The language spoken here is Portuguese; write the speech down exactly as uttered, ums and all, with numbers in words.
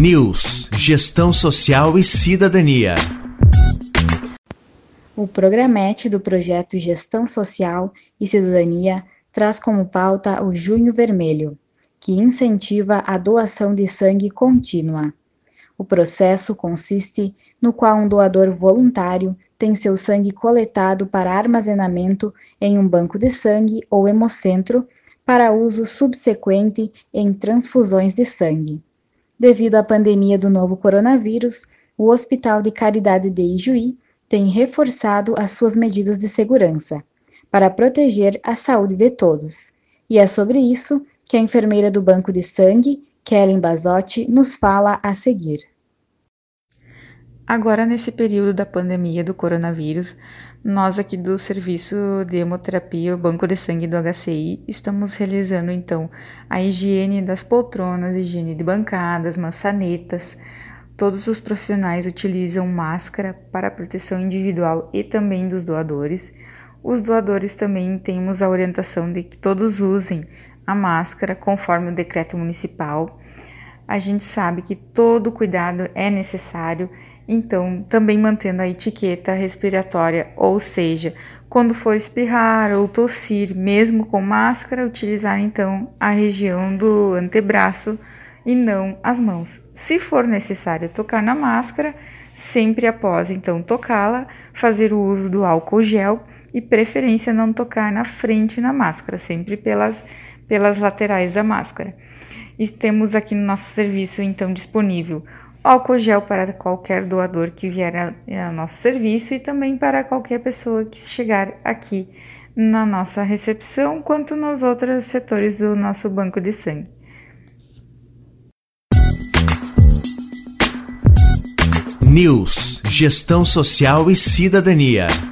News, Gestão Social e Cidadania. O Programete do projeto Gestão Social e Cidadania traz como pauta o Junho Vermelho, que incentiva a doação de sangue contínua. O processo consiste no qual um doador voluntário tem seu sangue coletado para armazenamento em um banco de sangue ou hemocentro para uso subsequente em transfusões de sangue. Devido à pandemia do novo coronavírus, o Hospital de Caridade de Ijuí tem reforçado as suas medidas de segurança para proteger a saúde de todos. E é sobre isso que a enfermeira do Banco de Sangue, Kellen Basotti, nos fala a seguir. Agora, nesse período da pandemia do coronavírus, nós aqui do Serviço de Hemoterapia, o Banco de Sangue do H C I, estamos realizando então a higiene das poltronas, higiene de bancadas, maçanetas. Todos os profissionais utilizam máscara para a proteção individual e também dos doadores. Os doadores também temos a orientação de que todos usem a máscara conforme o decreto municipal. A gente sabe que todo cuidado é necessário, então também mantendo a etiqueta respiratória, ou seja, quando for espirrar ou tossir, mesmo com máscara, utilizar então a região do antebraço e não as mãos. Se for necessário tocar na máscara, sempre após então tocá-la, fazer o uso do álcool gel e preferência não tocar na frente na máscara, sempre pelas, pelas laterais da máscara. E temos aqui no nosso serviço então disponível álcool gel para qualquer doador que vier ao nosso serviço e também para qualquer pessoa que chegar aqui na nossa recepção, quanto nos outros setores do nosso banco de sangue. News, Gestão Social e Cidadania.